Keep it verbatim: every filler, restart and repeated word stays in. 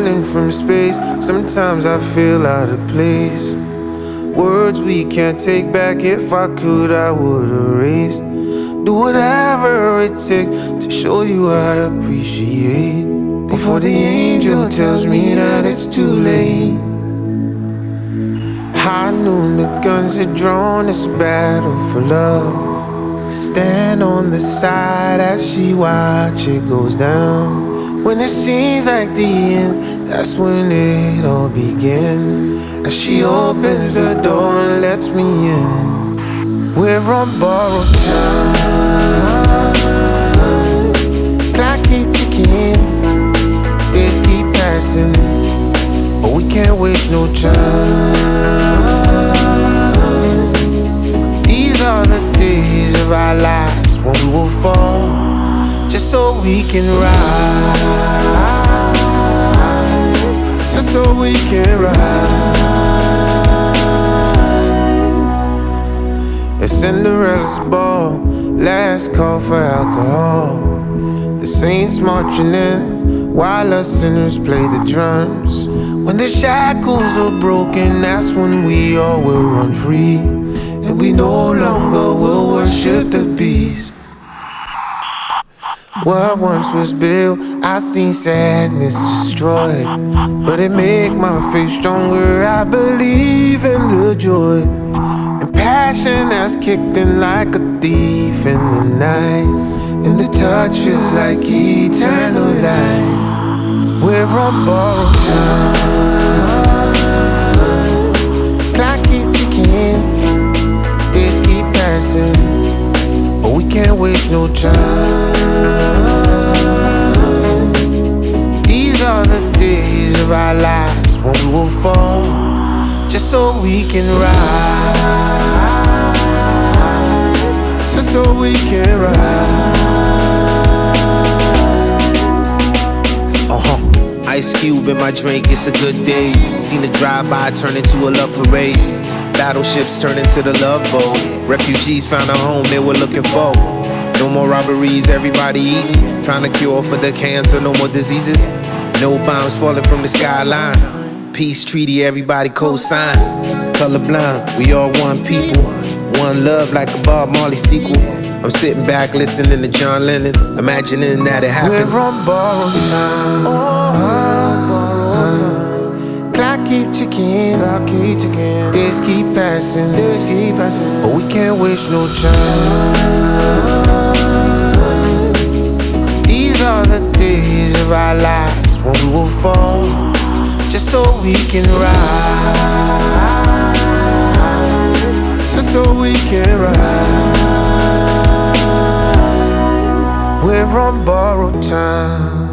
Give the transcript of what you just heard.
falling from space. Sometimes I feel out of place. Words we can't take back. If I could, I would erase. Do whatever it takes to show you I appreciate, before the angel tells me that it's too late. High noon, the guns are drawn, this battle for love. Stand on the side as she watch it goes down. When it seems like the end, that's when it all begins. As she opens the door and lets me in. We're on borrowed time. Clock keep ticking, days keep passing, but we can't waste no time. These are the days of our lives when we will fall, just so we can rise, just so we can rise. It's Cinderella's ball, last call for alcohol. The saints marching in while us sinners play the drums. When the shackles are broken, that's when we all will run free, and we no longer will worship the beast. What once was built, I seen sadness destroyed, but it make my faith stronger. I believe in the joy and passion that's kicked in like a thief in the night, and the touch feels like eternal life. We're on borrowed time. Clock keep ticking, days keep passing, but we can't waste no time. These are the days of our lives when we will fall, just so we can rise, just so we can rise. Uh-huh. Ice Cube in my drink, it's a good day. Seen a drive-by turn into a love parade. Battleships turn into the love boat. Refugees found a home they were looking for. No more robberies, everybody eating. Found a cure for the cancer, no more diseases. No bombs falling from the skyline. Peace treaty, everybody co-sign. Colorblind, we all one people. One love like a Bob Marley sequel. I'm sitting back listening to John Lennon, imagining that it happened. We're on borrowed time. Oh, clock keep ticking, clock keep ticking. Days keep passing, days keep passing, but we can't waste no time. These are the days of our lives when we will fall, just so we can rise, just so we can rise. We're on borrowed time.